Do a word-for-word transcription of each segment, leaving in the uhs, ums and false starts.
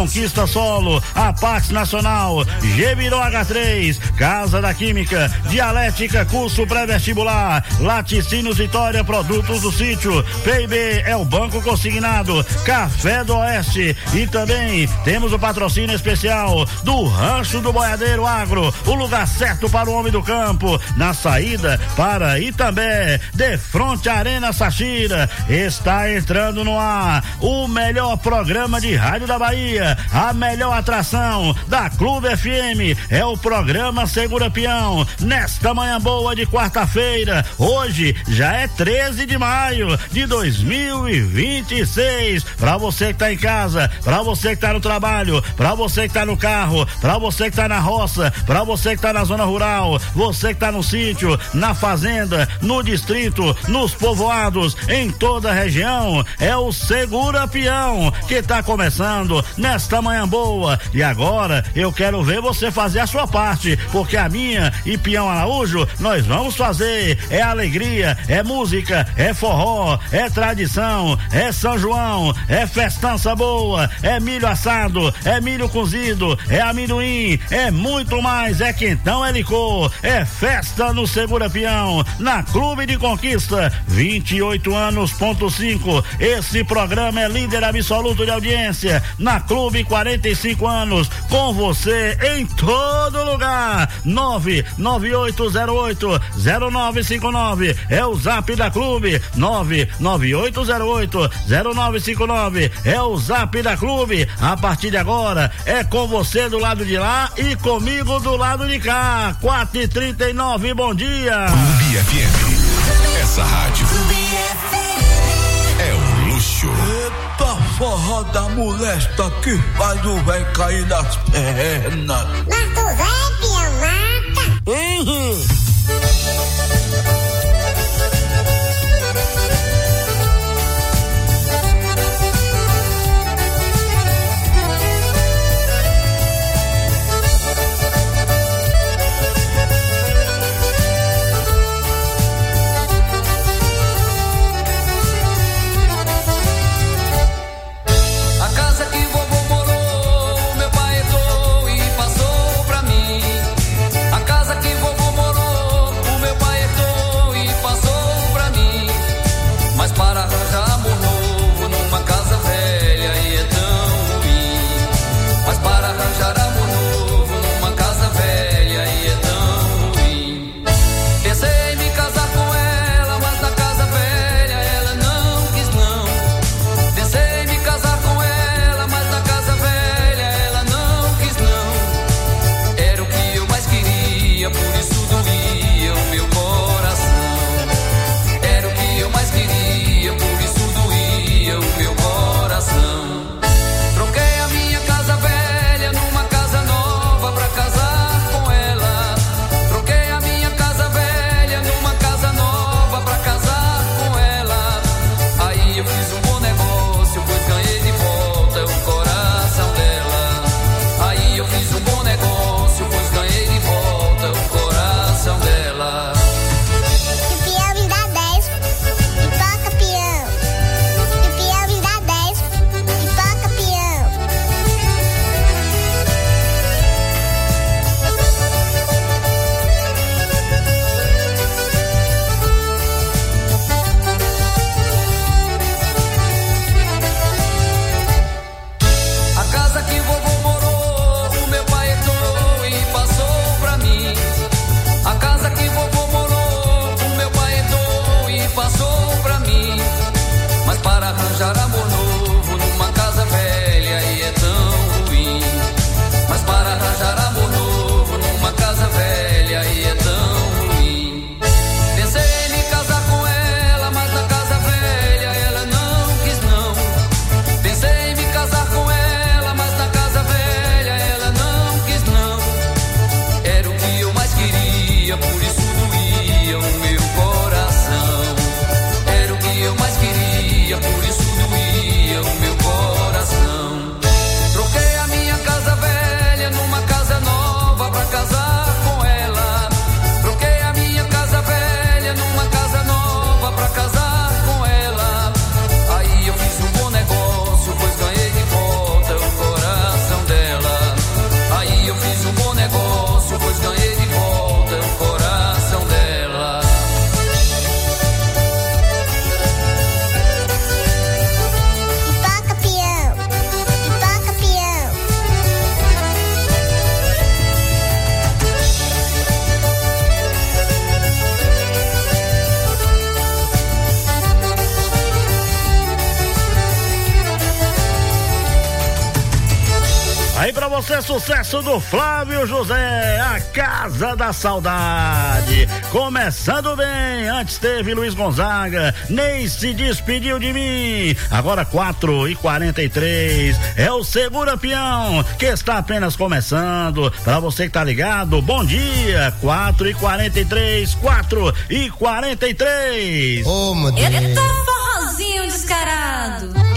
Conquista Solo, Apax Nacional, Gebiró H três, Casa da Química, Dialética, curso pré-vestibular, Laticínios Vitória, produtos do sítio, P I B é o Banco Consignado, Café do Oeste e também temos o patrocínio especial do Rancho do Boiadeiro Agro, o lugar certo para o homem do campo, na saída para Itambé, de frente à Arena Sachira. Está entrando no ar o melhor programa de rádio da Bahia, a melhor atração da Clube F M, é o programa Segura Peão, nesta manhã boa de quarta-feira. Hoje já é treze de maio de dois mil e vinte e seis. Para você que tá em casa, para você que tá no trabalho, para você que tá no carro, para você que tá na roça, para você que tá na zona rural, você que tá no sítio, na fazenda, no distrito, nos povoados, em toda a região, é o Segura Peão que tá começando nesta manhã boa. E agora eu quero ver você fazer a sua parte, porque a minha e Peão Araújo nós vamos fazer. É alegria, é música, é forró, é tradição, é São João, é festança boa, é milho assado, é milho cozido, é amendoim, é muito mais, é quentão, é licor, é festa no Segura Peão, na Clube de Conquista, vinte e oito anos ponto cinco. Esse programa é líder absoluto de audiência na Clube, quarenta e cinco anos, com você em todo lugar. Nove nove oito zero oito zero nove cinco nove é o zap da Clube. Nove nove oito zero oito zero nove cinco nove é o zap da Clube. A partir de agora é com você do lado de lá e comigo do lado de cá. Quatro e trinta e nove, bom dia. Clube F M. Essa rádio é um luxo. Eita, forró da molesta que faz o véi cair das pernas. Mas tu vai, Peão, mata. Uhum. A casa que vovô morou, o meu pai herdou Aí pra você, sucesso do Flávio José, a Casa da Saudade. Começando bem, antes teve Luiz Gonzaga, nem se despediu de mim. Agora quatro e quarenta e três, é o Segura Peão, que está apenas começando. Pra você que tá ligado, bom dia, quatro e quarenta e três, quatro e quarenta e três. Ô, meu Deus. Eita, forrozinho descarado.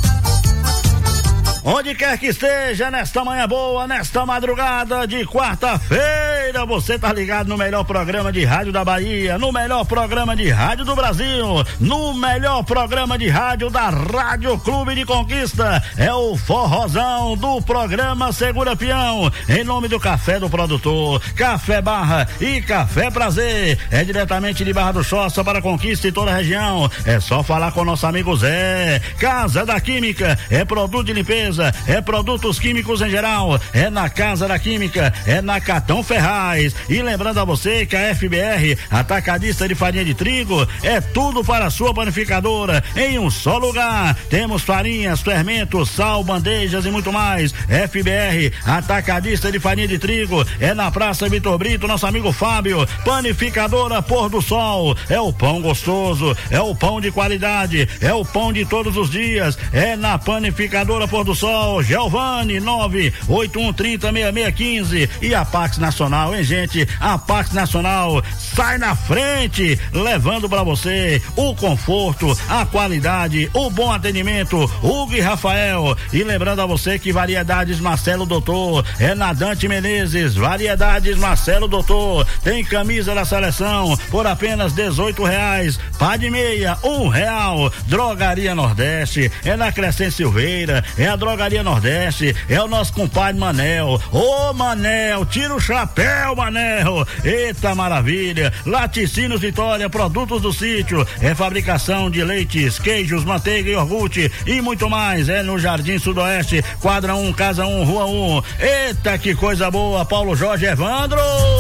Onde quer que esteja, nesta manhã boa, nesta madrugada de quarta-feira, você tá ligado no melhor programa de rádio da Bahia, no melhor programa de rádio do Brasil, no melhor programa de rádio da Rádio Clube de Conquista. É o forrozão do programa Segura Peão, em nome do Café do Produtor, Café Barra e Café Prazer. É diretamente de Barra do Choça para Conquista e toda a região. É só falar com o nosso amigo Zé. Casa da Química, é produto de limpeza, é produtos químicos em geral, é na Casa da Química, é na Catão Ferraz. E lembrando a você que a F B R, atacadista de farinha de trigo, é tudo para a sua panificadora, em um só lugar. Temos farinhas, fermentos, sal, bandejas e muito mais. F B R, atacadista de farinha de trigo, é na Praça Vitor Brito, nosso amigo Fábio. Panificadora Pôr do Sol, é o pão gostoso, é o pão de qualidade, é o pão de todos os dias, é na Panificadora Pôr do Sol. Giovanni, nove oito um três zero seis seis um cinco. E a Pax Nacional, hein, gente? A Pax Nacional sai na frente, levando pra você o conforto, a qualidade, o bom atendimento. Hugo e Rafael. E lembrando a você que Variedades Marcelo Doutor é na Dante Menezes. Variedades Marcelo Doutor tem camisa da seleção por apenas dezoito reais. Pá de meia, um real. Drogaria Nordeste é na Crescente Silveira, é a Drogaria Nordeste, é o nosso compadre Manel. Ô Manel, tira o chapéu, Manel. Eita maravilha. Laticínios Vitória, produtos do sítio, é fabricação de leites, queijos, manteiga e iogurte e muito mais. É no Jardim Sudoeste, quadra um, casa um, rua um. Eita, que coisa boa. Paulo Jorge Evandro.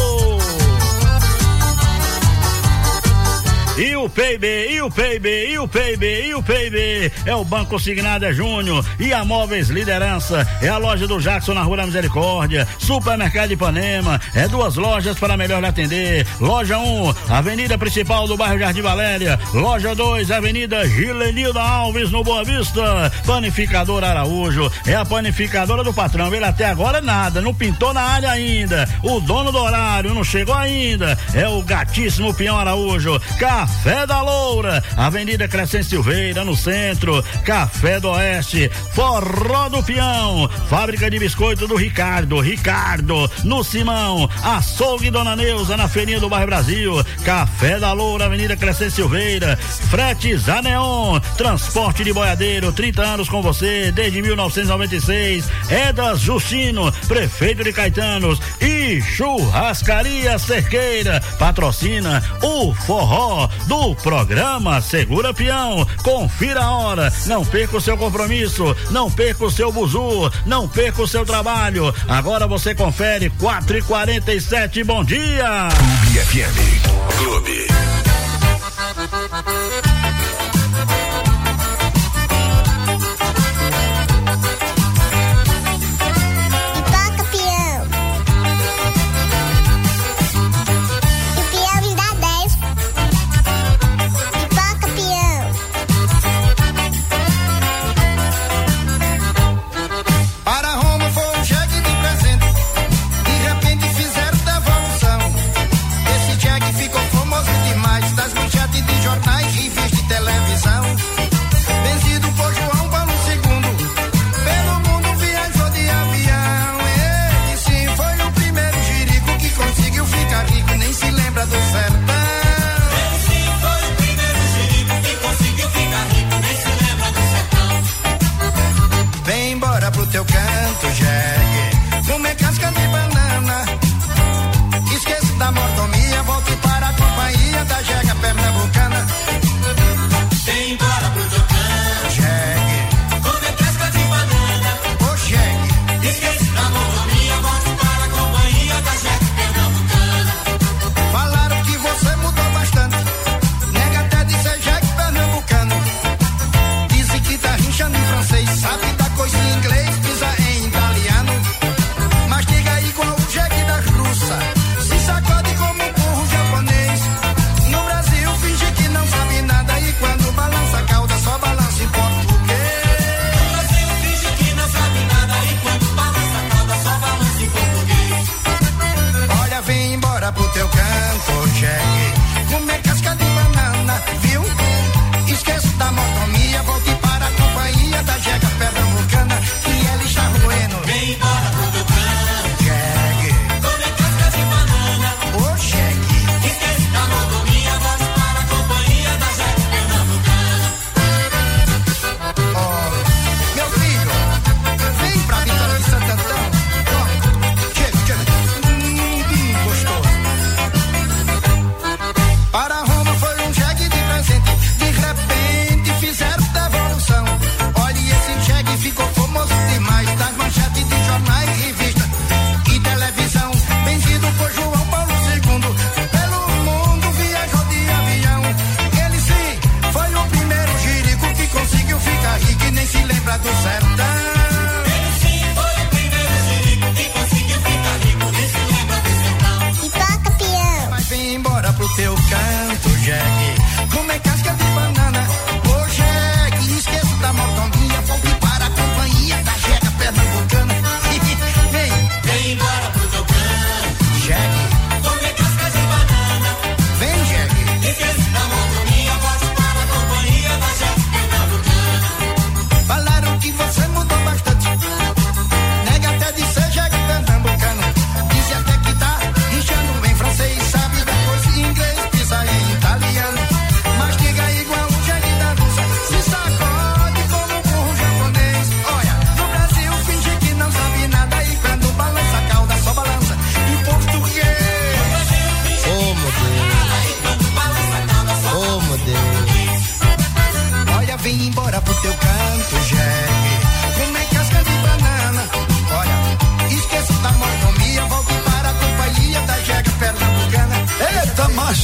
E o P I B, e o P I B, e o P I B, e o P I B, é o Banco Signado é Júnior, e a Móveis Liderança, é a loja do Jackson na Rua da Misericórdia, Supermercado Ipanema, é duas lojas para melhor lhe atender. Loja um, Avenida Principal do bairro Jardim Valéria, loja dois, Avenida Gilenilda Alves, no Boa Vista. Panificadora Araújo, é a panificadora do patrão, ele até agora nada, não pintou na área ainda, o dono do horário não chegou ainda, é o gatíssimo Peão Araújo. Café da Loura, Avenida Crescente Silveira, no centro. Café do Oeste, Forró do Peão, Fábrica de Biscoito do Ricardo, Ricardo, no Simão. Açougue Dona Neuza, na Feirinha do Bairro Brasil. Café da Loura, Avenida Crescente Silveira. Fretes Aneon, transporte de boiadeiro, trinta anos com você, desde mil novecentos e noventa e seis. Edas Justino, prefeito de Caetanos. E Churrascaria Cerqueira, patrocina o forró do programa Segura Peão. Confira a hora, não perca o seu compromisso, não perca o seu buzu, não perca o seu trabalho. Agora você confere, quatro e quarenta e sete, bom dia. Clube F M. Clube. Ficou famoso demais, das manchetes de jornais e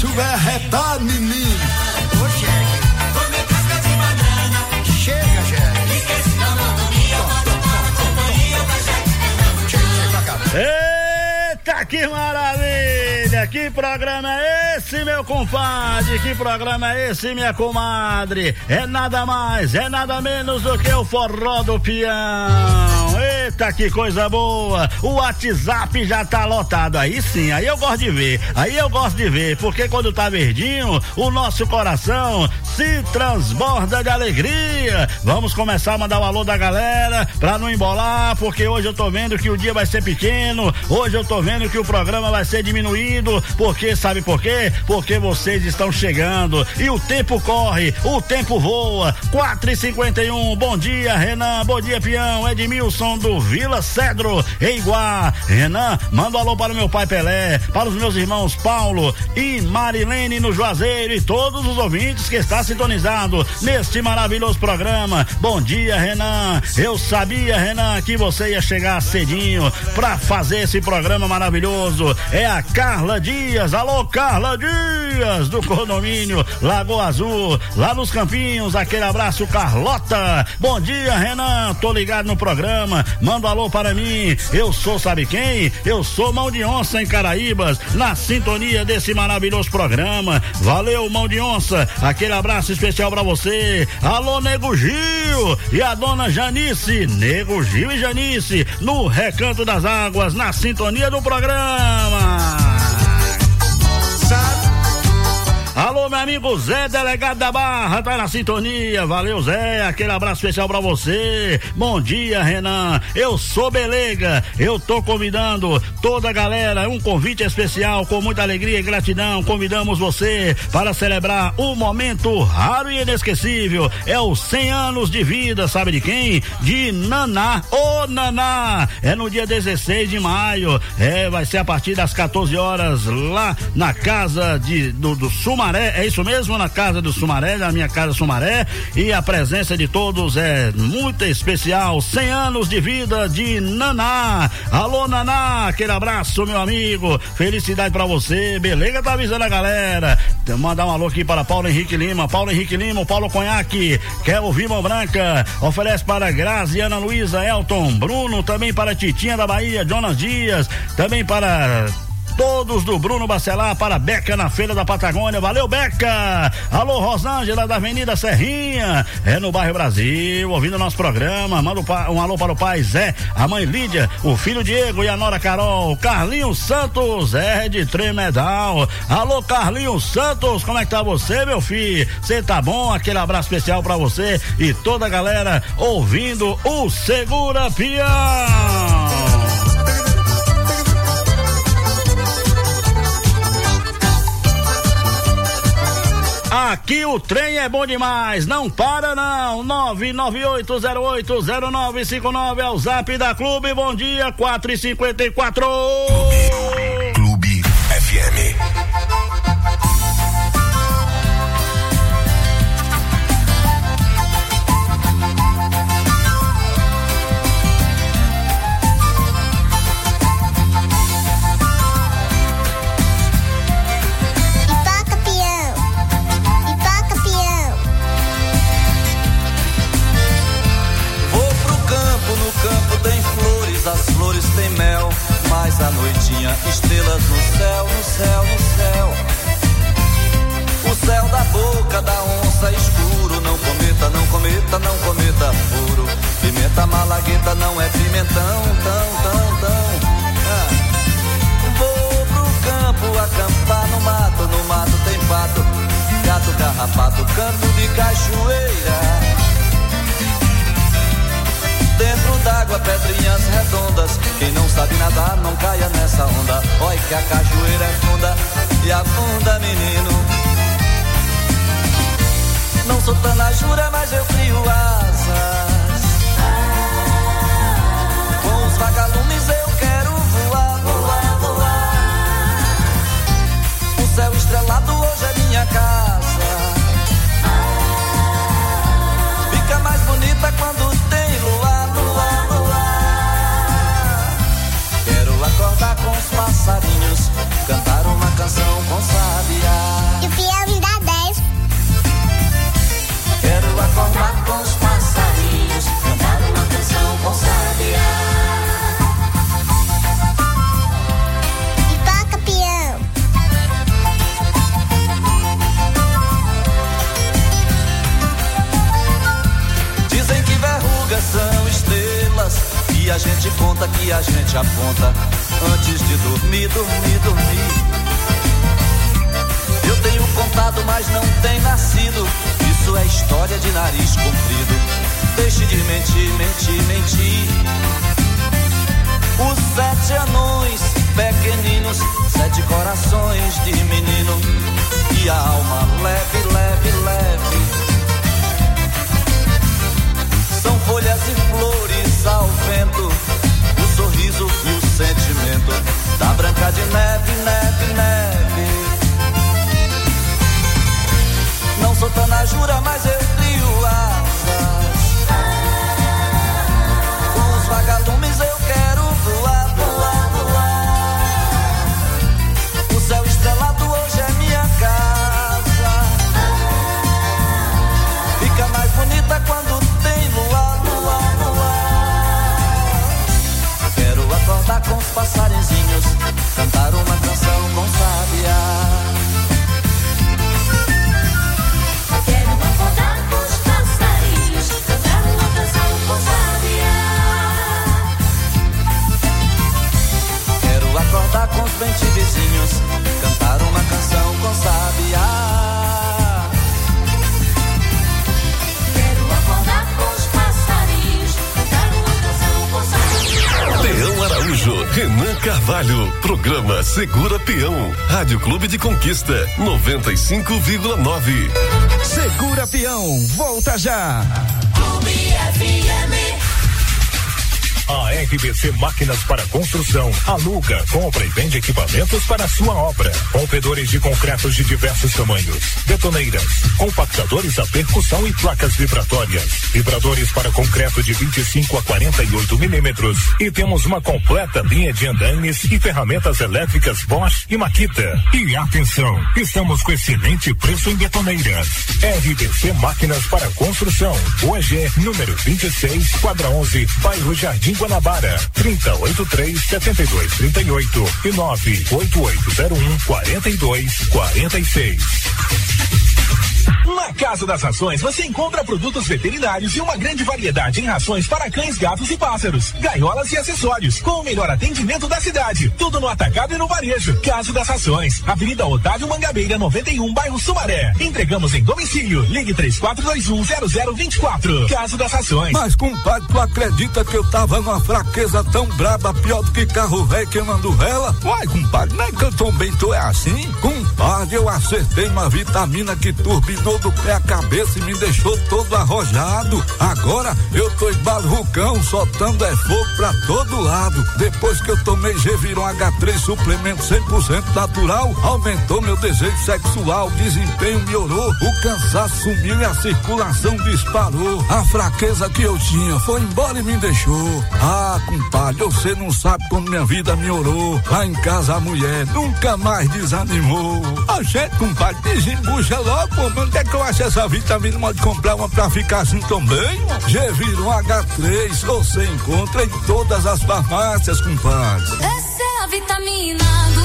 bicho vai arretar, menino. Ô, chefe, come casca de banana. Chega, chefe. Esquece da monotonia, bota para companhia da gente. Chega, chega pra cá. Eita, que maravilha! Que programa é esse, meu compadre? Que programa é esse, minha comadre? É nada mais, é nada menos do que o Forró do Peão. Eita, que coisa boa! O WhatsApp já tá lotado. Aí sim, aí eu gosto de ver. Aí eu gosto de ver, porque quando tá verdinho, o nosso coração se transborda de alegria. Vamos começar a mandar o alô da galera pra não embolar, porque hoje eu tô vendo que o dia vai ser pequeno. Hoje eu tô vendo que o programa vai ser diminuído. Porque, sabe por quê? Porque vocês estão chegando e o tempo corre, o tempo voa. quatro e cinquenta e um, bom dia, Renan, bom dia, Peão. Edmilson do Vila Cedro, em Iguá. Renan, manda um alô para o meu pai Pelé, para os meus irmãos Paulo e Marilene no Juazeiro e todos os ouvintes que está sintonizado neste maravilhoso programa. Bom dia, Renan. Eu sabia, Renan, que você ia chegar cedinho para fazer esse programa maravilhoso. É a Carla Dias. Alô, Carla Dias, do condomínio Lagoa Azul, lá nos Campinhos. Aquele abraço, Carlota. Bom dia, Renan. Tô ligado no programa. Manda um alô para mim. Eu sou, sabe quem? Eu sou Mão de Onça em Caraíbas, na sintonia desse maravilhoso programa. Valeu, Mão de Onça. Aquele abraço especial pra você. Alô, Nego Gil e a dona Janice. Nego Gil e Janice, no Recanto das Águas, na sintonia do programa. Alô, meu amigo Zé, delegado da Barra, tá na sintonia. Valeu, Zé, aquele abraço especial pra você. Bom dia, Renan. Eu sou Belega. Eu tô convidando toda a galera, um convite especial com muita alegria e gratidão. Convidamos você para celebrar um momento raro e inesquecível. É os cem anos de vida, sabe de quem? De Naná. Ô, Naná! É no dia dezesseis de maio. É, vai ser a partir das quatorze horas lá na casa de, do, do Sumaré. É isso mesmo, na casa do Sumaré, na minha casa Sumaré, e a presença de todos é muito especial. cem anos de vida de Naná. Alô, Naná, aquele abraço, meu amigo, felicidade pra você. Belega tá avisando a galera. Mandar um alô aqui para Paulo Henrique Lima. Paulo Henrique Lima, o Paulo Conhaque, quer ouvir Mão Branca, oferece para Grazi, Ana Luísa, Elton, Bruno, também para Titinha da Bahia, Jonas Dias, também para todos do Bruno Bacelar, para Beca na Feira da Patagônia. Valeu, Beca! Alô, Rosângela da Avenida Serrinha, é no bairro Brasil, ouvindo o nosso programa. Manda um alô para o pai Zé, a mãe Lídia, o filho Diego e a nora Carol. Carlinhos Santos, é de Tremedal. Alô, Carlinhos Santos, como é que tá você, meu filho? Você tá bom? Aquele abraço especial para você e toda a galera ouvindo o Segura Peão. Aqui o trem é bom demais, não para não. nove nove oito zero oito zero nove cinco nove é o zap da Clube. Bom dia, quatro e cinquenta e quatro. Clube, Clube F M. As flores têm mel, mas a noitinha, estrelas no céu, no céu, no céu. O céu da boca da onça escuro, não cometa, não cometa, não cometa furo. Pimenta malagueta não é pimentão, tão, tão, tão. Ah. Vou pro campo acampar no mato, no mato tem pato, gato carrapato, canto de cachoeira. Dentro d'água, pedrinhas redondas. Quem não sabe nadar, não caia nessa onda. Olha que a cachoeira é funda e afunda, menino. Não sou tanajura, mas eu crio asas. Com os vagalumes eu quero voar, voar, voar. O céu estrelado hoje é minha casa. Fica mais bonita quando tem luar. Quero acordar com os passarinhos, cantar uma canção com sabiá. conta que a gente aponta antes de dormir, dormir, dormir. Eu tenho contado, mas não tem nascido. Isso é história de nariz comprido. Deixe de mentir, mentir, mentir. Os sete anões pequeninos, sete corações de menino, e a alma leve, leve, leve. São folhas e flores ao vento, o sorriso e o sentimento da Branca de Neve, neve, neve. Não sou tanajura, mas eu crio asas. Com os vagalumes eu quero voar, voar, voar. O céu estrelado hoje é minha casa. Fica mais bonita quando tem luar, luar, luar. Quero acordar com os passarinzinhos, cantar uma canção com sabiá. Quero acordar com os passarinhos, cantar uma canção com sabiá. Quero acordar com os bem-te-vizinhos, cantar uma canção com sabiá. Quero acordar com os passarinhos, cantar uma canção com sabiá. Peão Araújo, Renan Carvalho, programa Segura Peão, Rádio Clube de Conquista, noventa e cinco vírgula nove. Segura Peão, volta já. Clube F M. A R B C Máquinas para Construção aluga, compra e vende equipamentos para a sua obra. Rompedores de concretos de diversos tamanhos, betoneiras, compactadores a percussão e placas vibratórias, vibradores para concreto de vinte e cinco a quarenta e oito milímetros. E temos uma completa linha de andaimes e ferramentas elétricas Bosch e Makita. E atenção, estamos com excelente preço em betoneiras. R B C Máquinas para Construção, O E G, número vinte e seis, quadra onze, bairro Jardim Guanabara, trinta, oitenta e três, setenta e dois, trinta e oito e nove oito oito zero um, quarenta e dois, quarenta e seis. Na Casa das Rações você encontra produtos veterinários e uma grande variedade em rações para cães, gatos e pássaros, gaiolas e acessórios, com o melhor atendimento da cidade. Tudo no atacado e no varejo. Casa das Rações, Avenida Otávio Mangabeira, noventa e um, bairro Sumaré. Entregamos em domicílio. Ligue três quatro dois um, zero zero dois quatro. Casa das Rações. Mas, compadre, tu acredita que eu tava numa fraqueza tão braba, pior do que carro velho queimando vela? Uai, compadre, não é que eu também tô é assim? Compadre, eu acertei uma vitamina que turbinou do pé à cabeça e me deixou todo arrojado. Agora eu tô igual vulcão, soltando é fogo pra todo lado. Depois que eu tomei Geviron H três, suplemento cem por cento natural, aumentou meu desejo sexual, desempenho melhorou, o cansaço sumiu e a circulação disparou. A fraqueza que eu tinha foi embora e me deixou. Ah, compadre, você não sabe como minha vida melhorou. Lá em casa a mulher nunca mais desanimou. A gente, compadre, desembucha logo, onde é que eu acho essa vitamina? Pode comprar uma pra ficar assim também? Geviron H três, você encontra em todas as farmácias, compadre. Essa é a vitamina do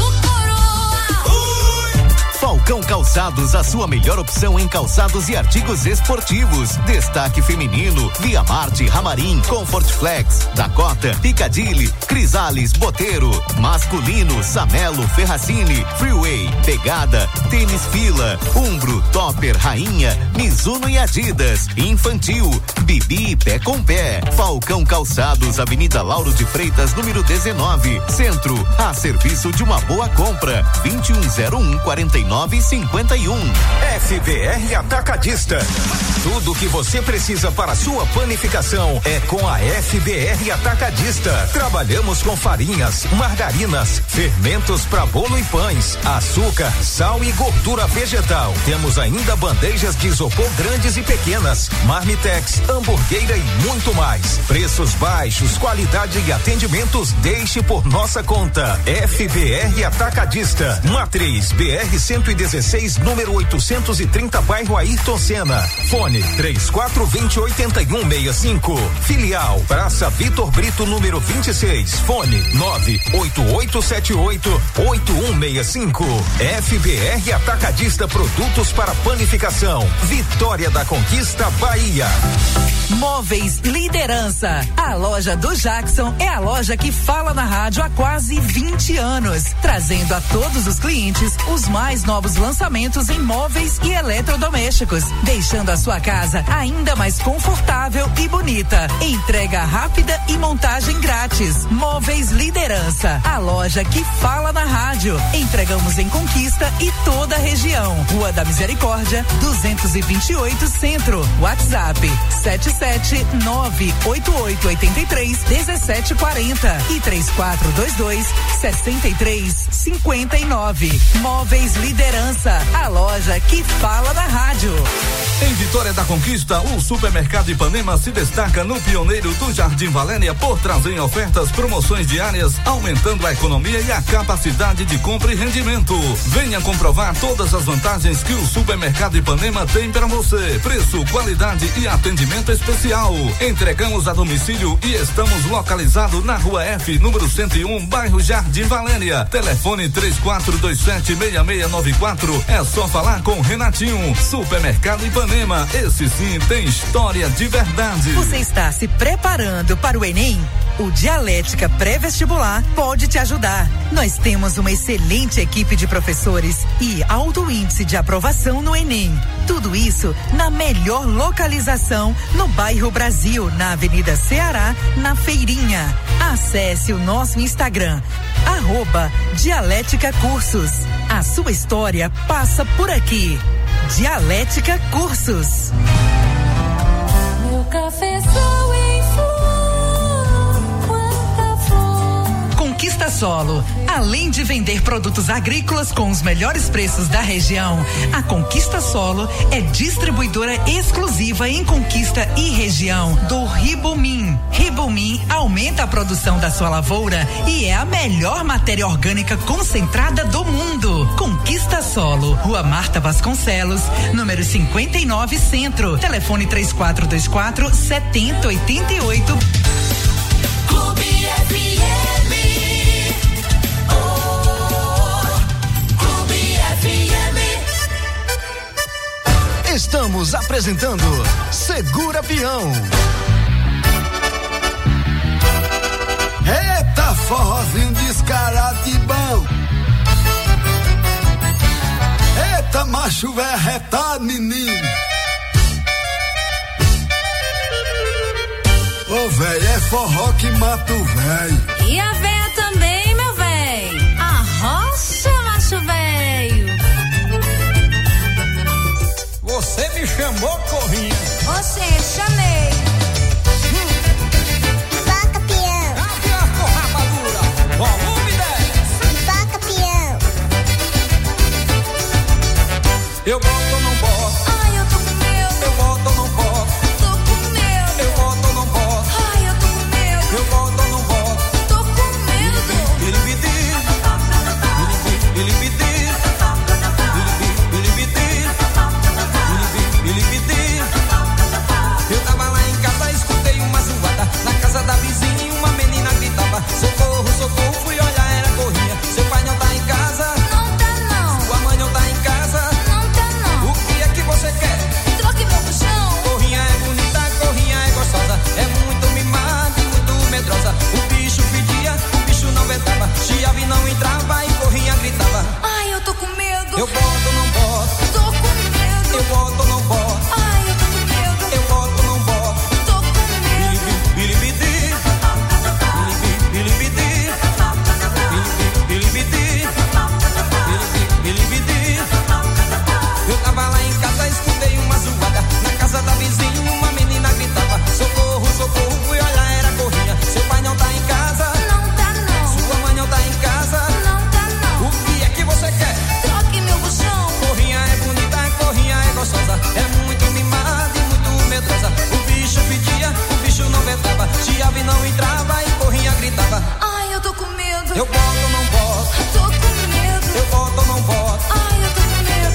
Coroa. Falcão Calçados, a sua melhor opção em calçados e artigos esportivos. Destaque feminino, Via Marte, Ramarim, Comfort Flex, Dakota, Piccadilly, Crisales, Boteiro. Masculino, Samelo, Ferracini, Freeway, Pegada, Tênis Fila, Umbro, Topper, Rainha, Mizuno e Adidas. Infantil, Bibi, Pé com Pé. Falcão Calçados, Avenida Lauro de Freitas, número dezenove, Centro, a serviço de uma boa compra. vinte e um zero um, quarenta e nove, cinquenta e um. F B R Atacadista. Tudo o que você precisa para sua panificação é com a F B R Atacadista. Trabalhamos com farinhas, margarinas, fermentos para bolo e pães, açúcar, sal e gordura vegetal. Temos ainda bandejas de isopor grandes e pequenas, marmitex, hamburgueira e muito mais. Preços baixos, qualidade e atendimentos, deixe por nossa conta. F B R Atacadista. Matriz B R cento e dezesseis, número oitocentos e trinta, bairro Ayrton Senna. Fone três quatro dois zero, oito um seis cinco. Filial Praça Vitor Brito, número vinte e seis. Fone nove oito oito sete oito, oito um seis cinco. F B R Atacadista, produtos para panificação. Vitória da Conquista, Bahia. Móveis Liderança. A loja do Jackson é a loja que fala na rádio há quase vinte anos, trazendo a todos os clientes os mais novos lançamentos em móveis e eletrodomésticos, deixando a sua casa ainda mais confortável e bonita. Entrega rápida e montagem grátis. Móveis Liderança, a loja que fala na rádio. Entregamos em Conquista e toda a região. Rua da Misericórdia, duzentos e vinte e oito, Centro. WhatsApp sete sete nove oito oito oito três um sete quatro zero e três quatro dois dois seis três cinco nove. Móveis Liderança, a loja que fala na rádio. Em Vitória da Conquista, o Supermercado Ipanema se destaca no pioneiro do Jardim Valéria por trazer ofertas, promoções diárias, aumentando a economia e a capacidade de compra e rendimento. Venha comprovar todas as vantagens que o Supermercado Ipanema tem para você. Preço, qualidade e atendimento especial. Entregamos a domicílio e estamos localizados na Rua F, número cento e um, bairro Jardim Valéria. Telefone três quatro dois sete, seis seis nove quatro. É só falar com Renatinho. Supermercado Ipanema, esse sim tem história de verdade. Você está se preparando para o Enem? O Dialética Pré-Vestibular pode te ajudar. Nós temos uma excelente equipe de professores e alto índice de aprovação no Enem. Tudo isso na melhor localização no bairro Brasil, na Avenida Ceará, na Feirinha. Acesse o nosso Instagram, arroba Dialética Cursos. A sua história passa por aqui. Dialética Cursos. Meu cafezão em flor, quanta flor. Conquista Solo. Além de vender produtos agrícolas com os melhores preços da região, a Conquista Solo é distribuidora exclusiva em Conquista e região do Ribomin. Ribomin aumenta a produção da sua lavoura e é a melhor matéria orgânica concentrada do mundo. Conquista Solo, Rua Marta Vasconcelos, número cinquenta e nove, Centro. Telefone três quatro dois quatro, sete zero oito oito. Clube F M. Estamos apresentando Segura Peão. Eita, forrozinho descarado de bom. Eita, macho velho arretado, menino. Ô, velho, é forró que mata o velho. E a véia também, meu velho. Arrocha, macho velho. Você me chamou, Corrinha? Você, chamei. Hum. Toca peão. Aqui a corrapadura. Volume dez. Toca peão. Eu boto ou não boto? Ai, eu tô com medo. Eu boto ou não boto? Tô com medo. Eu boto ou não boto? Ai, eu tô com medo. Eu boto ou não boto? Tô com medo. Ele me diz. Ele me diz. Eu tava lá em casa, escutei uma zoada. Na casa da vizinha, uma menina gritava: socorro, socorro, fui olhar, era Corrinha. Seu pai não tá em casa? Não tá não. Sua mãe não tá em casa? Não tá não. O que é que você quer? Troque meu puxão. Corrinha é bonita, Corrinha é gostosa. É muito mimada e muito medrosa. O bicho pedia, o bicho não ventava. Chiave não entrava e Corrinha gritava: Ai, eu tô com medo. eu boto ou não boto? Tô com medo. Eu boto ou não boto? Ai, eu tô com medo. Eu boto ou não boto? Tô com medo. Bilibidi, bilibidi, bilibidi, bilibidi. Eu tava lá em casa, escutei uma zoada. Na casa da vizinha, uma menina gritava: socorro, socorro, fui olhar, era Corrinha. Seu pai não tá em casa? Não tá não. Sua mãe não tá em casa? Não tá não. O que é que você quer? Troque meu puxão. Corrinha é bonita, Corrinha é gostosa. É muito mimada e muito medrosa. O bicho pedia, o bicho não ventava. Chiave não entrava e Corrinha gritava: Ai, eu tô com medo. eu boto ou não boto? Tô com medo. Eu boto ou não boto? Ai, eu tô com medo.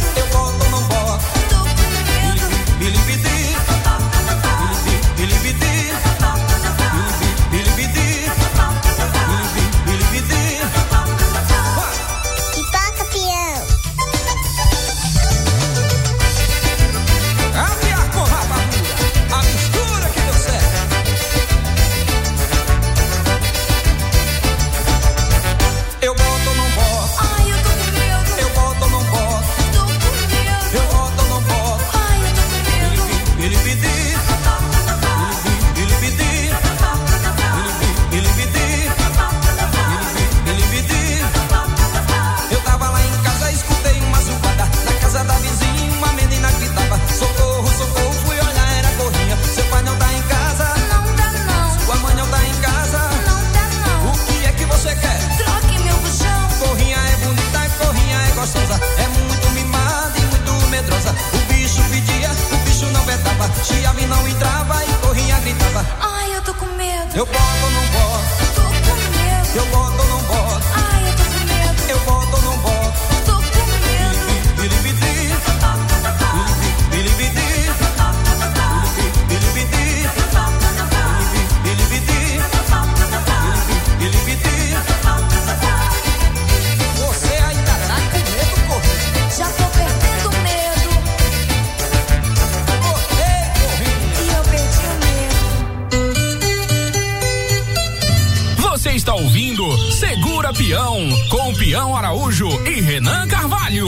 ouvindo Segura Peão, com Peão Araújo e Renan Carvalho.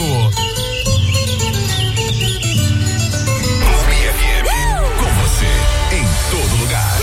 Clube F M, com você em todo lugar.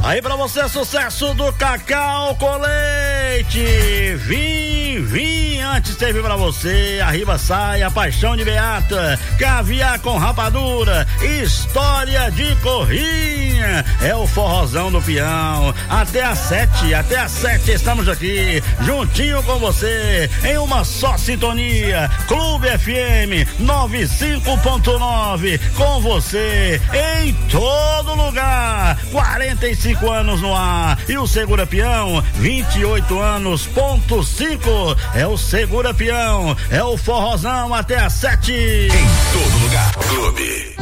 Aí pra você, sucesso do Cacau com Leite. Vim, vim, antes teve pra você Arriba Saia, Paixão de Beata, Caviar com Rapadura, História de Corrinha. É o forrozão do peão. Até às sete, até às sete estamos aqui, juntinho com você, em uma só sintonia. Clube F M noventa e cinco ponto nove, com você em todo lugar. quarenta e cinco anos no ar. E o Segura Peão, vinte e oito anos, ponto cinco. É o Segura Peão, é o forrozão até às sete. Em todo lugar. Clube.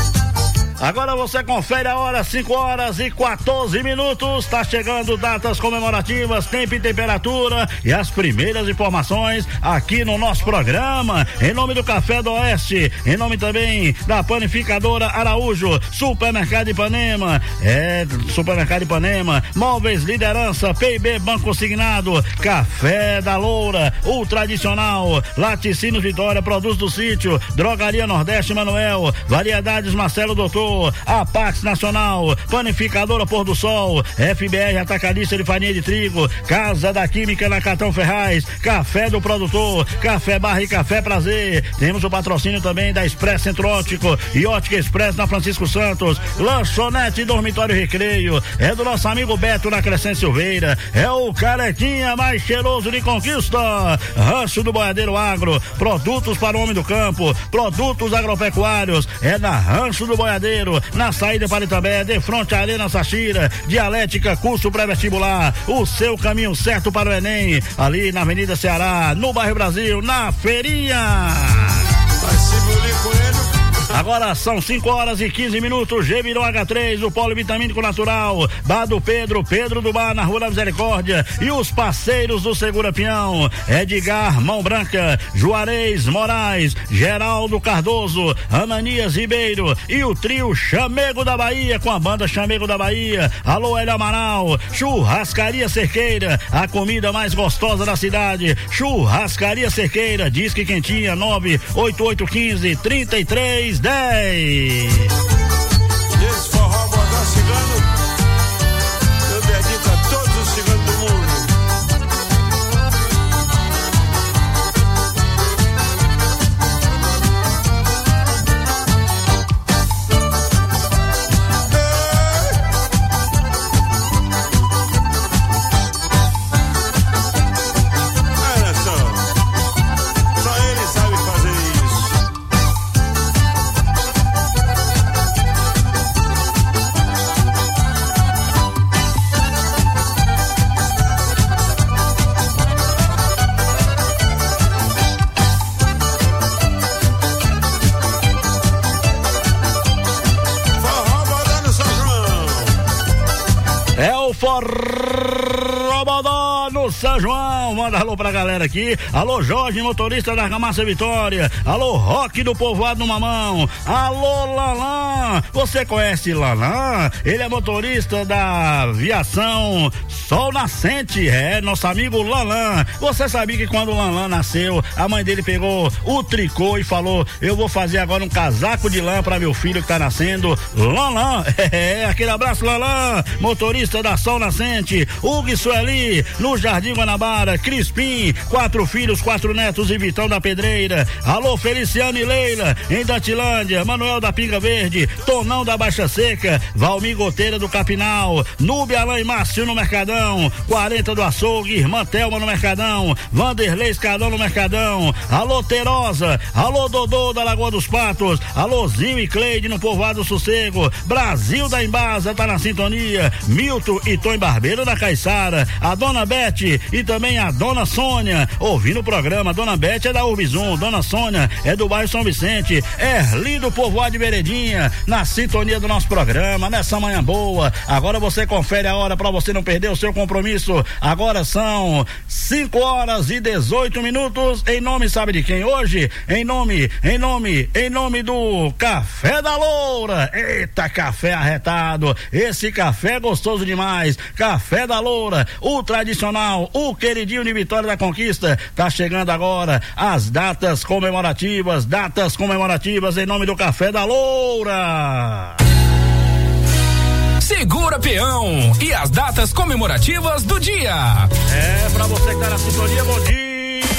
Agora você confere a hora, cinco horas e quatorze minutos. Tá chegando datas comemorativas, tempo e temperatura e as primeiras informações aqui no nosso programa. Em nome do Café do Oeste, em nome também da Panificadora Araújo, Supermercado Ipanema, é, Supermercado Ipanema, Móveis Liderança, P I B Banco Signado, Café da Loura, o tradicional, Laticínios Vitória, Produtos do Sítio, Drogaria Nordeste Manuel, Variedades Marcelo Doutor, a Pax Nacional, Panificadora Pôr do Sol, F B R Atacadista de Farinha de Trigo, Casa da Química na Catão Ferraz, Café do Produtor, Café Barra e Café Prazer. Temos o patrocínio também da Express Centro Óptico e Ótica Express na Francisco Santos, Lanchonete Dormitório Recreio, é do nosso amigo Beto na Crescente Silveira, é o carequinha mais cheiroso de Conquista, Rancho do Boiadeiro Agro, produtos para o homem do campo, produtos agropecuários, é na Rancho do Boiadeiro, na saída para Itabé, de frente à Arena Sachira, Dialética, curso pré-vestibular, o seu caminho certo para o Enem, ali na Avenida Ceará, no bairro Brasil, na Feirinha. Vai se engolir com ele. Agora são cinco horas e quinze minutos. Gevirão H três, o polivitamínico natural, Bar do Pedro, Pedro do Bar, na Rua da Misericórdia, e os parceiros do Segura Peão, Edgar Mão Branca, Juarez Moraes, Geraldo Cardoso, Ananias Ribeiro e o trio Chamego da Bahia, com a banda Chamego da Bahia. Alô, Hélio Amaral, Churrascaria Cerqueira, a comida mais gostosa da cidade. Churrascaria Cerqueira, diz que quentinha, nove oito oito um cinco, três três dez. Esse forró modão cigano, eu dedico a todos os ciganos do mundo. Olha só, só ele sabe fazer isso. É o Forrobodó no São João. Manda alô pra galera aqui. Alô, Jorge, motorista da Argamassa Vitória. Alô, Roque do Povoado no Mamão. Alô, Lalan. Você conhece Lalan? Ele é motorista da aviação Sol Nascente. É, nosso amigo Lalan. Você sabia que quando o Lalan nasceu, a mãe dele pegou o tricô e falou: eu vou fazer agora um casaco de lã pra meu filho que tá nascendo. Lalan. É, aquele abraço, Lalan. Motorista da Sol Nascente, Hugo e Sueli, no Jardim Guanabara, Crispim, quatro filhos, quatro netos e Vitão da Pedreira. Alô, Feliciano e Leila, em Dantilândia, Manuel da Pinga Verde, Tonão da Baixa Seca, Valmir Goteira do Capinal, Núbia, Alain e Márcio no Mercadão, quarenta do Açougue, Irmã Thelma no Mercadão, Vanderlei Escadão no Mercadão. Alô, Terosa, alô, Dodô da Lagoa dos Patos, alô, Zinho e Cleide no Povoado Sossego, Brasil da Embasa tá na sintonia, Milton e Tom Barbeiro da Caiçara, a Dona Bete e também a Dona Sônia, ouvindo o programa. Dona Bete é da Urbizum, Dona Sônia é do bairro São Vicente, Erli do Povoado de Veredinha, na sintonia do nosso programa, nessa manhã boa. Agora você confere a hora pra você não perder o seu compromisso. Agora são cinco horas e dezoito minutos, em nome sabe de quem hoje? Em nome, em nome, em nome do Café da Loura. Eita, café arretado, esse café é gostoso demais. Café da Loura, o tradicional, o queridinho de Vitória da Conquista. Tá chegando agora as datas comemorativas, datas comemorativas em nome do Café da Loura. Segura Peão e as datas comemorativas do dia. É, pra você que tá na sintonia, bom dia.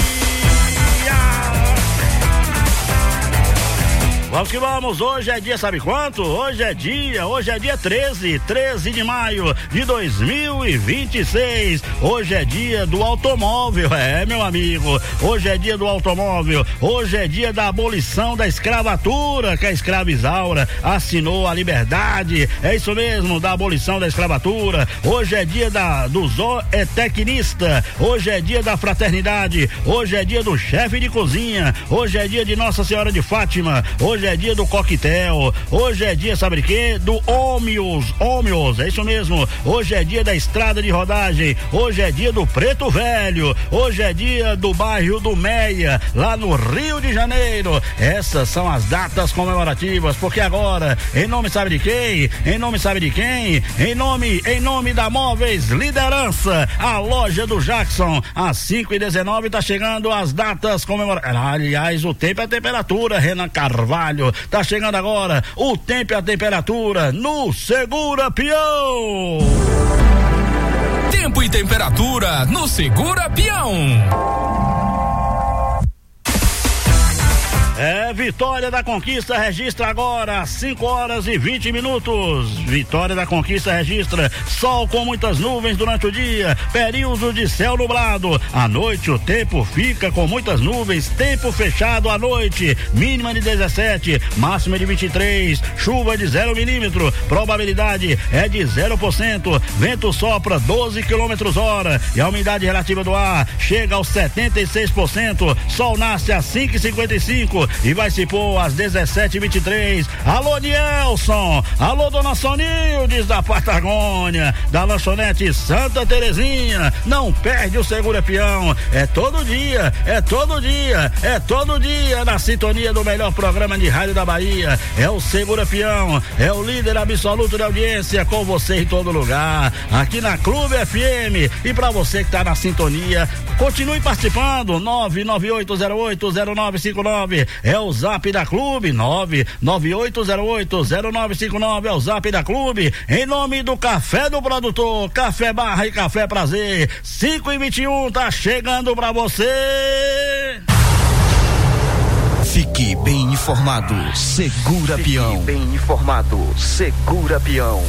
Vamos que vamos, hoje é dia, sabe quanto? Hoje é dia, hoje é dia treze, treze de maio de dois mil e vinte e seis. Hoje é dia do automóvel, é, meu amigo. Hoje é dia do automóvel, hoje é dia da abolição da escravatura, que a escrava Isaura assinou a liberdade. É isso mesmo, da abolição da escravatura. Hoje é dia da, do zootecnista, hoje é dia da fraternidade, hoje é dia do chefe de cozinha, hoje é dia de Nossa Senhora de Fátima, hoje é dia do coquetel, hoje é dia, sabe de quê? Do Ômnibus, Ômnibus, é isso mesmo. Hoje é dia da estrada de rodagem, hoje é dia do Preto Velho, hoje é dia do bairro do Meia, lá no Rio de Janeiro. Essas são as datas comemorativas, porque agora, em nome sabe de quem? Em nome sabe de quem? Em nome, em nome da Móveis Liderança, a loja do Jackson, às cinco e dezenove tá chegando as datas comemorativas. Aliás, o tempo é a temperatura, Renan Carvalho. Tá chegando agora o tempo e a temperatura no Segura Peão. Tempo e temperatura no Segura Peão. É, Vitória da Conquista registra agora cinco horas e vinte minutos. Vitória da Conquista registra sol com muitas nuvens durante o dia, período de céu nublado. À noite o tempo fica com muitas nuvens, tempo fechado à noite, mínima de dezessete, máxima de vinte e três, chuva de zero milímetro, probabilidade é de zero por cento, vento sopra doze quilômetros hora e a umidade relativa do ar chega aos setenta e seis por cento. Sol nasce às cinco e cinquenta e cinco e vai se pôr às dezessete e vinte e três. Alô, Nielson, alô, dona Sonildes da Patagônia, da lanchonete Santa Terezinha, não perde o Segura Peão, é todo dia, é todo dia, é todo dia na sintonia do melhor programa de rádio da Bahia, é o Segura Peão, é o líder absoluto de audiência, com você em todo lugar, aqui na Clube F M. E pra você que tá na sintonia, continue participando, nove nove oito zero oito zero nove cinco nove é o zap da Clube, nove nove oito zero oito zero nove cinco nove é o zap da Clube, em nome do Café do Produtor, Café Barra e Café Prazer. Cinco e vinte e um tá chegando pra você. Fique bem informado, Segura Fique Peão. bem informado, Segura Peão.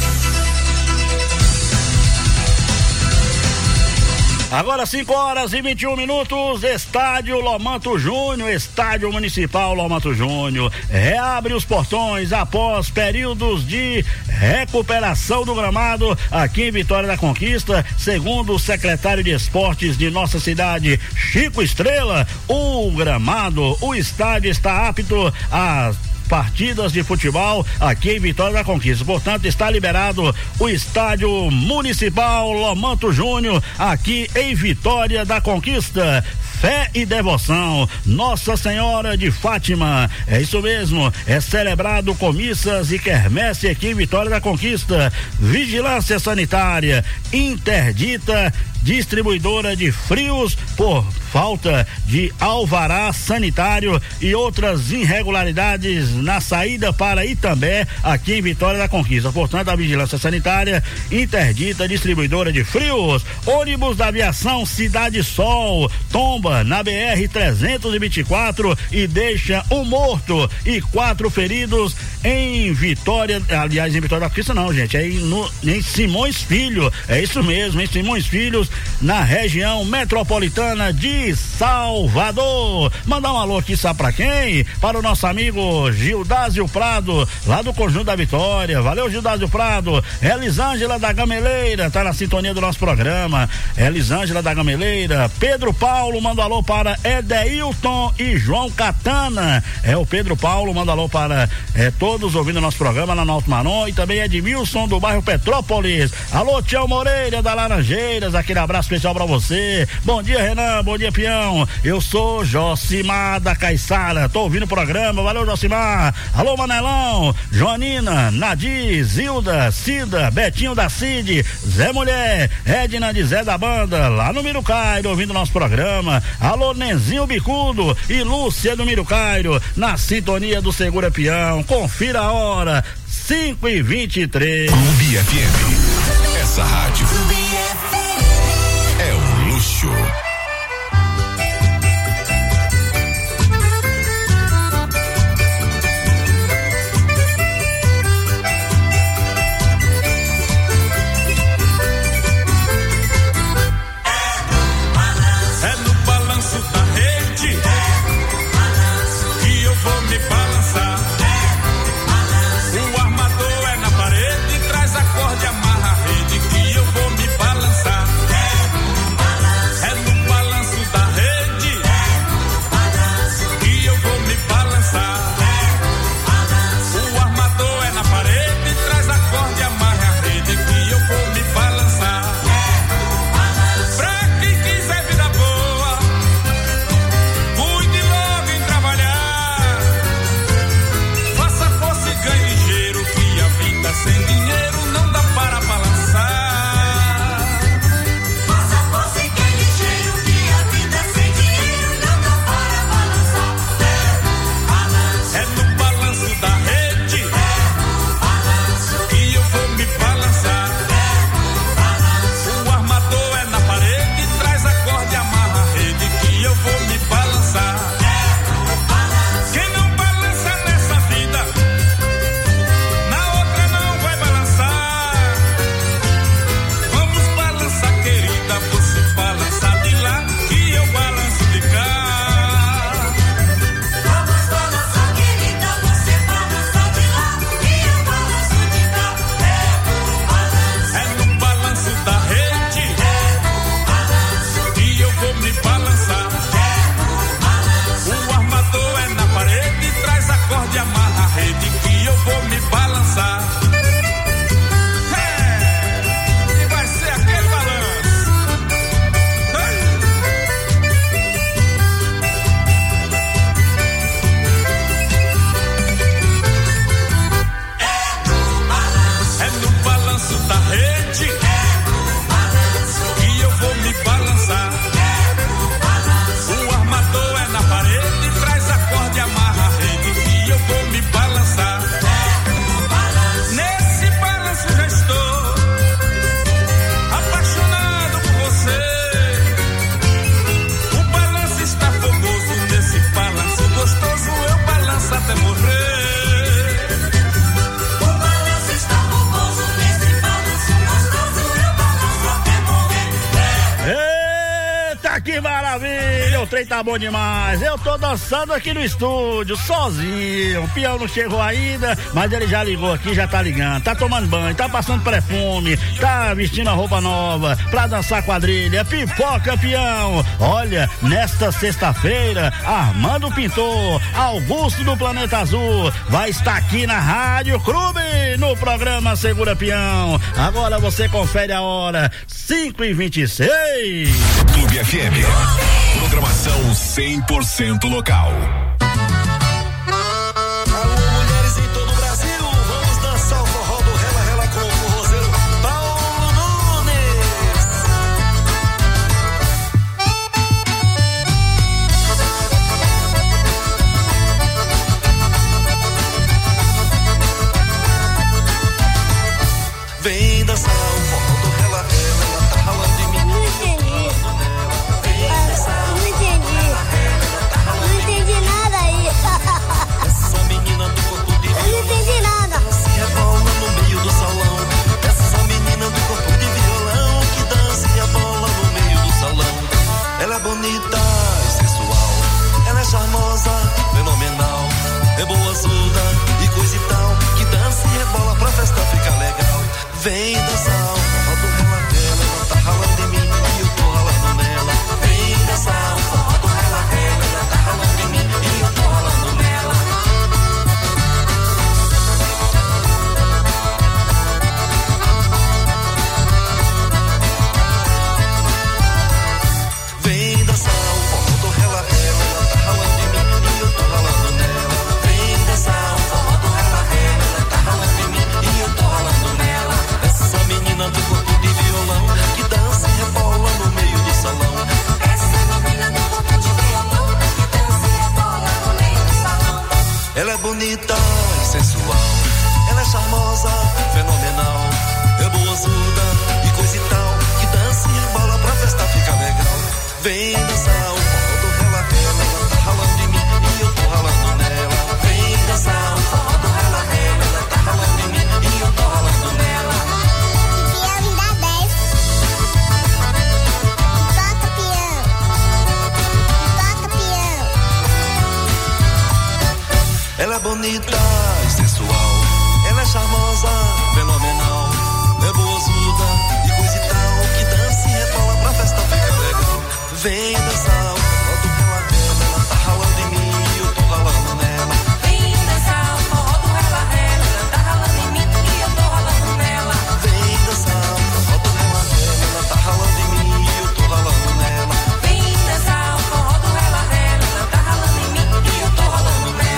Agora cinco horas e vinte e um minutos, Estádio Lomanto Júnior, Estádio Municipal Lomanto Júnior, reabre os portões após períodos de recuperação do gramado aqui em Vitória da Conquista. Segundo o secretário de Esportes de nossa cidade, Chico Estrela, o gramado, o estádio está apto a partidas de futebol aqui em Vitória da Conquista. Portanto, está liberado o Estádio Municipal Lomanto Júnior aqui em Vitória da Conquista. Fé e devoção, Nossa Senhora de Fátima, é isso mesmo, é celebrado com missas e quermesse aqui em Vitória da Conquista. Vigilância sanitária, interdita distribuidora de frios por falta de alvará sanitário e outras irregularidades na saída para Itambé, aqui em Vitória da Conquista. Portanto, a vigilância sanitária interdita distribuidora de frios. Ônibus da aviação Cidade Sol tomba na B R trezentos e vinte e quatro e deixa um morto e quatro feridos em Vitória, aliás, em Vitória da Conquista não, gente, é em, no, em Simões Filho, é isso mesmo, em Simões Filhos, na região metropolitana de Salvador. Mandar um alô aqui, sabe pra quem? Para o nosso amigo Gildásio Prado, lá do Conjunto da Vitória. Valeu, Gildásio Prado. Elisângela da Gameleira, tá na sintonia do nosso programa. Elisângela da Gameleira. Pedro Paulo, manda um alô para Edeilton e João Catana. É o Pedro Paulo, manda um alô para é, todos ouvindo o nosso programa lá no Alto Maron, e também Edmilson do bairro Petrópolis. Alô, Tião Moreira da Laranjeiras, aquele abraço especial pra você. Bom dia, Renan, bom dia, Peão. Eu sou Josimar da Caiçara, tô ouvindo o programa, valeu, Josimar. Alô, Manelão, Joanina, Nadir, Zilda, Cida, Betinho da Cid, Zé Mulher, Edna de Zé da Banda, lá no Mirucairo, ouvindo nosso programa. Alô, Nenzinho Bicudo e Lúcia do Mirucairo, na sintonia do Segura Peão. Confira a hora, cinco e vinte e três. Clube F M. Essa rádio é um luxo. Tá bom demais, eu tô dançando aqui no estúdio, sozinho, o peão não chegou ainda, mas ele já ligou aqui, já tá ligando, tá tomando banho, tá passando perfume, tá vestindo a roupa nova, pra dançar quadrilha, pipoca peão. Olha, nesta sexta-feira, Armando Pintor, Augusto do Planeta Azul, vai estar aqui na Rádio Clube, no programa Segura Peão. Agora você confere a hora, cinco e vinte e seis. Clube F M. Programação cem por cento local. Alô, mulheres em todo o Brasil, vamos dançar o forró do Rela Rela com o forrozeiro Paulo Nunes. Vem dançar o forró do Rela Rela, ela tá ralando de mim. Ela é bonita e sensual, ela é charmosa, fenomenal, é boazuda e coisa e tal, que dança e rebola pra festa ficar legal. Vem dançar o forró do Rela Rela, ela tá ralando em mim e eu tô ralando nela. Vem dançar o forró do Rela Rela, ela tá ralando em mim e eu tô ralando nela. Vem dançar o forró do Rela Rela, ela tá ralando em mim e eu tô ralando nela. Vem dançar o forró do Rela Rela, ela tá ralando em mim e eu tô ralando nela. Essa menina do corpo de violão, que dança e rebola no meio do salão. Essa menina do corpo de violão, que dança e rebola no meio do salão. Ela é bonita e sensual, ela é charmosa, fenomenal, é boazuda e coisa e tal, que dança e rebola pra festa ficar legal. Vem dançar o forró do rela rela, ela tá ralando em mim e eu tô ralando nela. Vem dançar o forró do rela rela, ela tá ralando em mim e eu tô ralando nela. Ela é bonita e sensual, ela é charmosa, fenomenal, é boazuda e coisa e tal, que dança e rebola pra festa ficar legal. Vem dançar o forró do rela rela, ela tá ralando em mim e eu tô ralando nela. Vem dançar o forró do rela rela, ela tá ralando em mim e eu tô ralando nela. Vem dançar o forró do rela rela, ela tá ralando em mim e eu tô ralando nela. Vem dançar o forró do rela rela, ela tá ralando em mim e eu tô ralando nela.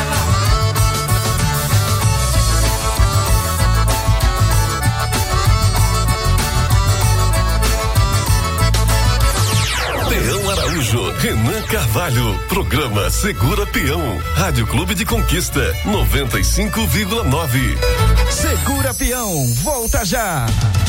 Peão Araújo, Renan Carvalho, programa Segura Peão, Rádio Clube de Conquista, noventa e cinco vírgula nove. Segura Peão, volta já.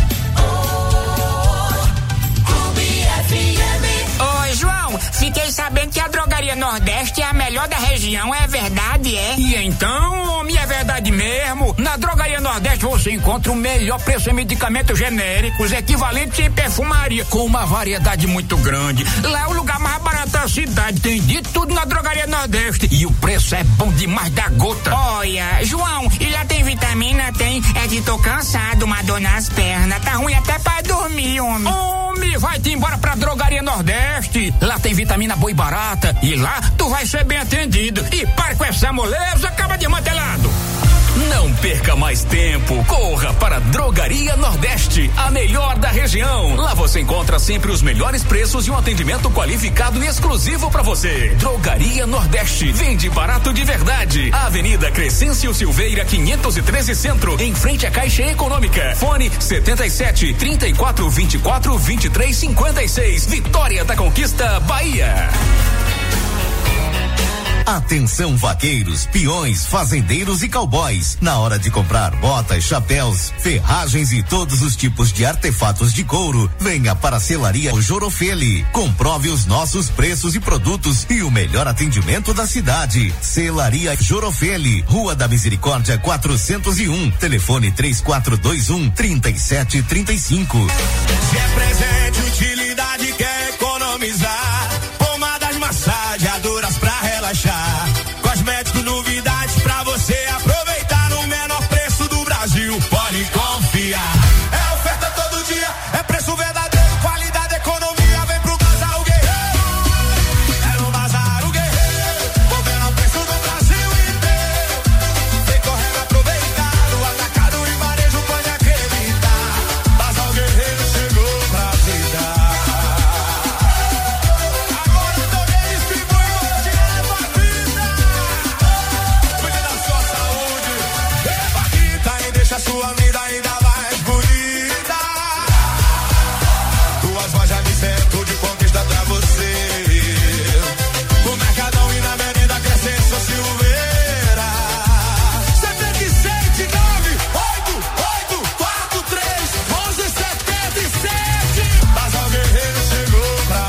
Oi, João, fiquei sabendo que a Drogaria Nordeste é a melhor da região, é verdade, é? E então, homem, é verdade mesmo. Na Drogaria Nordeste você encontra o melhor preço em medicamentos genéricos, equivalentes em perfumaria, com uma variedade muito grande. Lá é o lugar mais barato da cidade, tem de tudo na Drogaria Nordeste. E o preço é bom demais da gota. Olha, João, e lá tem vitamina? Tem. É que tô cansado, uma dor nas pernas, tá ruim até pra dormir, homem. Homem, vai-te embora pra Drogaria Nordeste. Lá tem vitamina boa e barata. E lá tu vai ser bem atendido. E para com essa moleza, acaba de mantelado. Não perca mais tempo. Corra para Drogaria Nordeste, a melhor da região. Lá você encontra sempre os melhores preços e um atendimento qualificado e exclusivo para você. Drogaria Nordeste, vende barato de verdade. Avenida Crescêncio Silveira, quinhentos e treze Centro, em frente à Caixa Econômica. Fone setenta e sete, trinta e quatro, vinte e quatro, vinte e três, cinquenta e seis. Vitória da Conquista, Bahia. Atenção vaqueiros, peões, fazendeiros e cowboys. Na hora de comprar botas, chapéus, ferragens e todos os tipos de artefatos de couro, venha para a Selaria Jorofeli. Comprove os nossos preços e produtos e o melhor atendimento da cidade. Selaria Jorofeli, Rua da Misericórdia quatrocentos e um. Telefone três quatro dois um, três sete três cinco. Se é presente, utilidade, quer economizar. Pomadas massageadoras pra relaxar. Cosméticos, novidades pra você aproveitar no menor preço do Brasil. Pode confiar. É oferta todo dia, é preço verdadeiro, qualidade, economia. Vem pro Bazar o Guerreiro. É no Bazar o Guerreiro. O menor preço do Brasil inteiro. Vem correndo aproveitar. No atacado e varejo pode acreditar. Bazar o Guerreiro chegou pra te dar. Agora também distribui hoje é Vaquita. Cuide da sua saúde. É Vaquita e deixa a sua vida ainda mais bonita. Duas lojas de centro de conquista pra você. No Mercadão e na Avenida Crescêncio Silveira. sete sete nove oito oito quatro três um um sete sete. Bazar Guerreiro chegou pra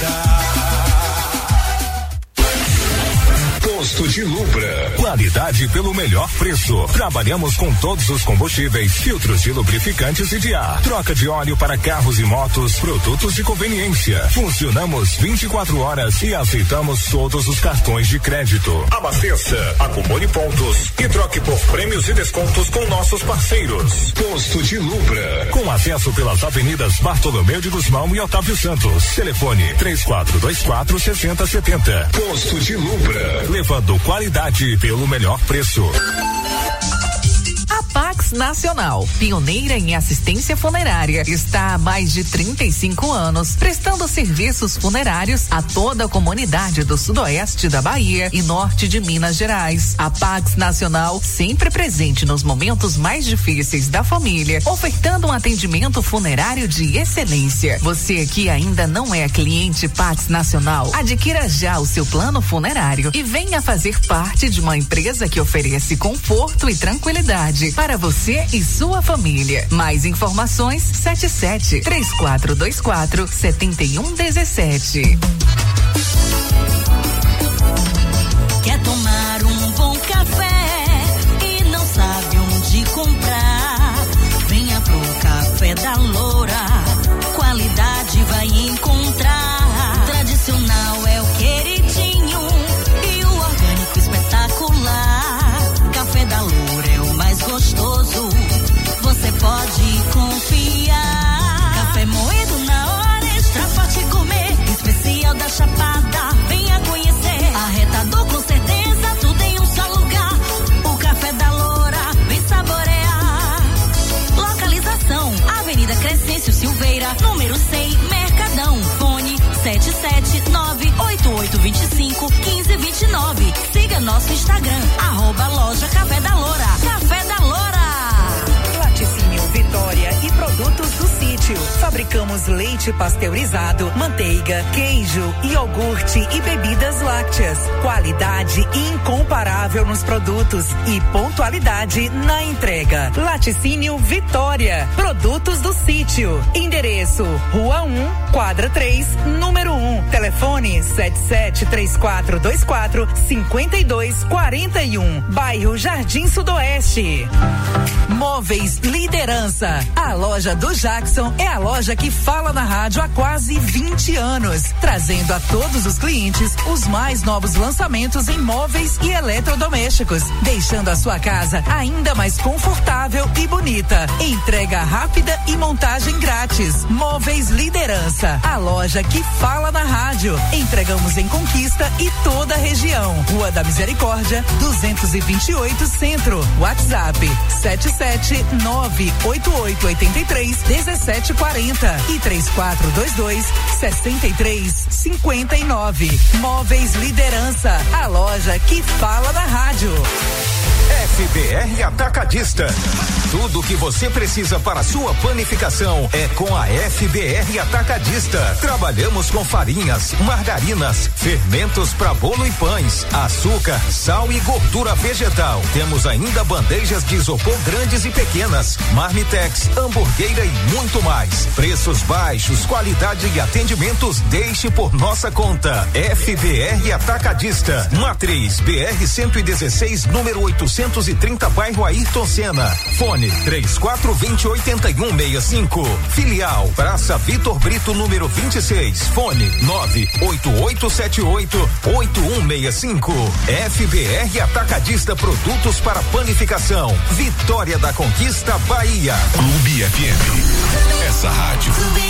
cuidar. Posto de Lubra. Qualidade pelo melhor preço. Trabalhamos com todos os combustíveis, filtros de lubrificantes e de ar. Troca de óleo para carros e motos, produtos de conveniência. Funcionamos vinte e quatro horas e aceitamos todos os cartões de crédito. Abasteça, acumule pontos e troque por prêmios e descontos com nossos parceiros. Posto de Lubra. Com acesso pelas avenidas Bartolomeu de Guzmão e Otávio Santos. Telefone três quatro dois quatro, seis zero sete zero. Posto de Lubra. Levando qualidade pelo melhor preço. A Pax Nacional, pioneira em assistência funerária, está há mais de trinta e cinco anos prestando serviços funerários a toda a comunidade do sudoeste da Bahia e norte de Minas Gerais. A Pax Nacional, sempre presente nos momentos mais difíceis da família, ofertando um atendimento funerário de excelência. Você que ainda não é cliente Pax Nacional, adquira já o seu plano funerário e venha fazer parte de uma empresa que oferece conforto e tranquilidade para você você e sua família. Mais informações sete sete, três quatro dois quatro, sete um um sete. Quer tomar um bom café e não sabe onde comprar? Venha pro Café da Loura, qualidade vai encontrar. Tradicional é o queridinho e o orgânico espetacular. Café da Loura é o mais gostoso, você pode confiar. Café moído na hora, extra forte gourmet, especial da Chapada, venha conhecer. Arretador com certeza, tudo em um só lugar. O Café da Loura, vem saborear. Localização, Avenida Crescêncio Silveira, número cem, Mercadão. Fone sete sete nove oito oito dois cinco um cinco dois nove. Siga nosso Instagram, arroba loja Café da Loura. Café da Loura. Laticínio Vitória e produtos do sítio. Fabricamos leite pasteurizado, manteiga, queijo, iogurte e bebidas lácteas. Qualidade incomparável nos produtos e pontualidade na entrega. Laticínio Vitória. Produtos do sítio. Endereço: Rua um, quadra três, número um. Telefone sete sete três quatro dois quatro cinco dois quatro um. Bairro Jardim Sudoeste. Móveis Liderança. A loja do Jackson é a loja que fala na rádio há quase vinte anos, trazendo a todos os clientes os mais novos lançamentos em móveis e eletrodomésticos, deixando a sua casa ainda mais confortável e bonita. Entrega rápida e montagem grátis. Móveis Liderança, a loja que fala na rádio. Entregamos em Conquista e toda a região. Rua da Misericórdia, duzentos e vinte e oito Centro. WhatsApp sete sete nove oito oito oito três um sete quatro zero e três quatro dois dois sessenta e três cinquenta e nove. Móveis Liderança, a loja que fala na rádio. F B R Atacadista. Tudo o que você precisa para sua panificação é com a F B R Atacadista. Trabalhamos com farinhas, margarinas, fermentos para bolo e pães, açúcar, sal e gordura vegetal. Temos ainda bandejas de isopor grandes e pequenas, marmitex, hamburgueira e muito mais. Preços baixos, qualidade e atendimentos, deixe por nossa conta. F B R Atacadista. Matriz B R cento e dezesseis, número oitocentos e trinta, bairro Ayrton Senna. Fone três quatro dois zero oito um seis cinco. Filial Praça Vitor Brito, número vinte e seis. Fone nove oito oito sete oito oito um seis cinco. F B R Atacadista, produtos para panificação. Vitória da Conquista, Bahia. Clube F M. Essa rádio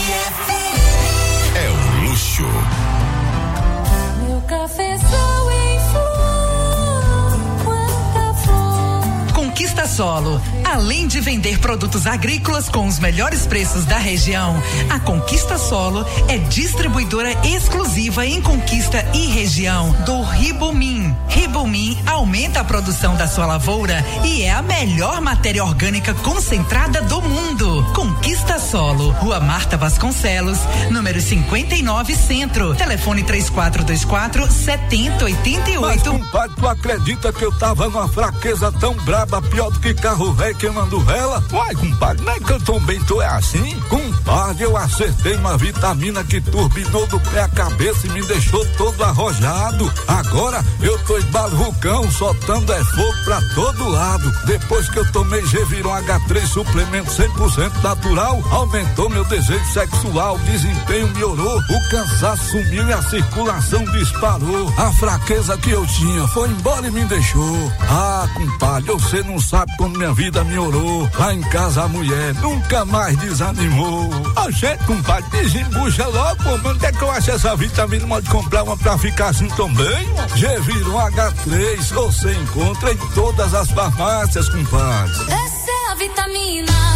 é um luxo. Meu cafezão em flor, quanta flor. Conquista Solo. Além de vender produtos agrícolas com os melhores preços da região, a Conquista Solo é distribuidora exclusiva em Conquista e região do Ribomin. Ribomin aumenta a produção da sua lavoura e é a melhor matéria orgânica concentrada do mundo. Conquista Solo, Rua Marta Vasconcelos, número cinquenta e nove Centro. Telefone três quatro dois quatro sete zero oito oito. Mas, compadre, tu acredita que eu tava numa fraqueza tão braba, pior do que carro velho queimando vela? Uai, compadre, não é que eu também tô é assim? Compadre, eu acertei uma vitamina que turbinou do pé à cabeça e me deixou todo arrojado. Agora eu tô embalucão, soltando é fogo pra todo lado. Depois que eu tomei Geviron H três, suplemento cem por cento natural, aumentou meu desejo sexual, desempenho melhorou, o cansaço sumiu e a circulação disparou. A fraqueza que eu tinha foi embora e me deixou. Ah, compadre, você não sabe como minha vida melhorou. Lá em casa a mulher nunca mais desanimou. A gente, compadre, desembucha logo, pô, onde é que eu acho essa vitamina? Pode comprar uma pra ficar assim também? Geviron H três, você encontra em todas as farmácias, compadre. Essa é a vitamina